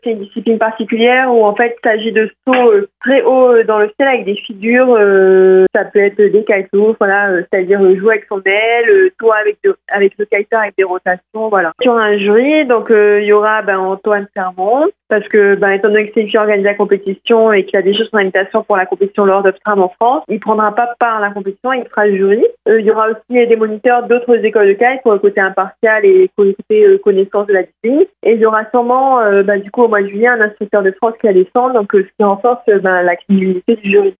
C'est une discipline particulière où en fait il s'agit de sauts très haut dans le ciel avec des figures. Ça peut être des kitesurf, c'est-à-dire jouer avec son aile, toi avec le kiter avec des rotations, voilà. Sur un jury, donc il y aura Antoine Sermon, parce que étant donné que c'est lui qui organise la compétition et qu'il a déjà son invitation pour la compétition Lord of Tram en France, il prendra pas part à la compétition, il sera jury. Il y aura aussi des moniteurs d'autres écoles de kite pour le côté impartial et côté connaissance de la discipline. Et il y aura sûrement du coup au mois de juillet un instructeur de France qui va descendre, donc ce qui renforce la crédibilité du jury.